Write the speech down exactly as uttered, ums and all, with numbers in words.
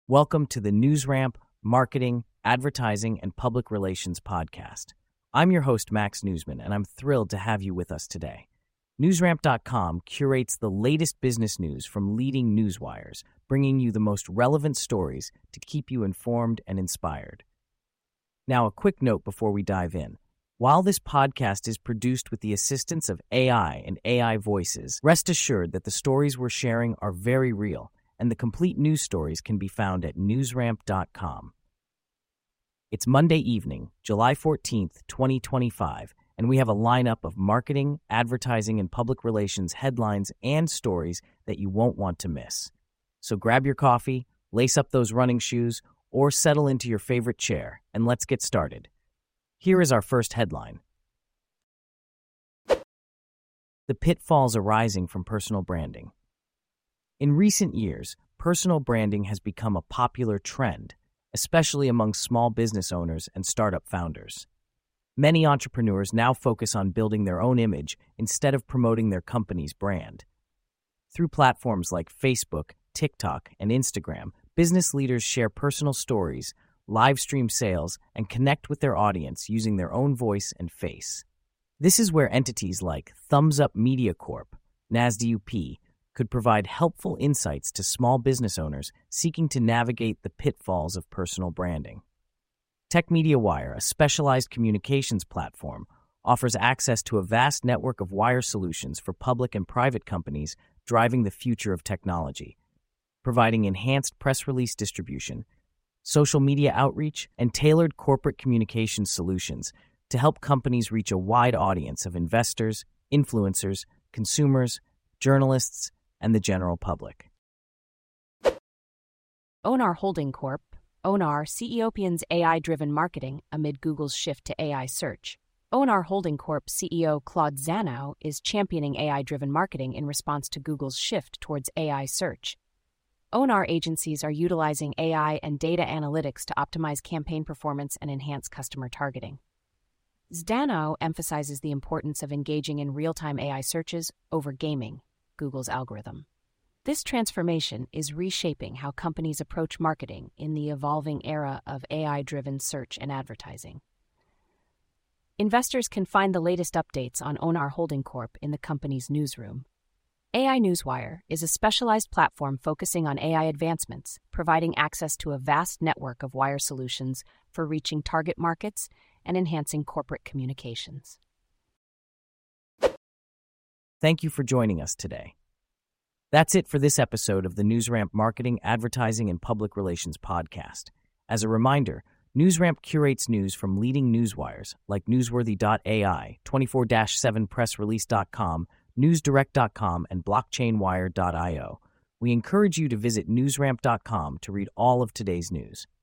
Welcome to the NewsRamp Marketing, Advertising, and Public Relations podcast. I'm your host, Max Newsman, and I'm thrilled to have you with us today. NewsRamp dot com curates the latest business news from leading newswires, bringing you the most relevant stories to keep you informed and inspired. Now, a quick note before we dive in. While this podcast is produced with the assistance of A I and A I voices, rest assured that the stories we're sharing are very real, and the complete news stories can be found at newsramp dot com. It's Monday evening, July fourteenth, twenty twenty-five, and we have a lineup of marketing, advertising, and public relations headlines and stories that you won't want to miss. So grab your coffee, lace up those running shoes, or settle into your favorite chair, and let's get started. Here is our first headline. The pitfalls arising from personal branding. In recent years, personal branding has become a popular trend, especially among small business owners and startup founders. Many entrepreneurs now focus on building their own image instead of promoting their company's brand. Through platforms like Facebook, TikTok, and Instagram, business leaders share personal stories, live stream sales, and connect with their audience using their own voice and face. This is where entities like Thumbs Up Media Corp, NASDUP, could provide helpful insights to small business owners seeking to navigate the pitfalls of personal branding. Tech Media Wire, a specialized communications platform, offers access to a vast network of wire solutions for public and private companies driving the future of technology, providing enhanced press release distribution, social media outreach, and tailored corporate communications solutions to help companies reach a wide audience of investors, influencers, consumers, journalists, and the general public. Onar Holding Corp, Onar, Ceopian's A I-driven marketing amid Google's shift to A I search. Onar Holding Corp C E O Claude Zanow is championing A I-driven marketing in response to Google's shift towards A I search. Onar agencies are utilizing A I and data analytics to optimize campaign performance and enhance customer targeting. Zanow emphasizes the importance of engaging in real-time A I searches over gaming Google's algorithm. This transformation is reshaping how companies approach marketing in the evolving era of A I-driven search and advertising. Investors can find the latest updates on Onar Holding Corp in the company's newsroom. A I Newswire is a specialized platform focusing on A I advancements, providing access to a vast network of wire solutions for reaching target markets and enhancing corporate communications. Thank you for joining us today. That's it for this episode of the NewsRamp Marketing, Advertising, and Public Relations podcast. As a reminder, NewsRamp curates news from leading newswires like newsworthy dot A I, twenty-four seven press release dot com, newsdirect dot com, and blockchain wire dot io. We encourage you to visit newsramp dot com to read all of today's news.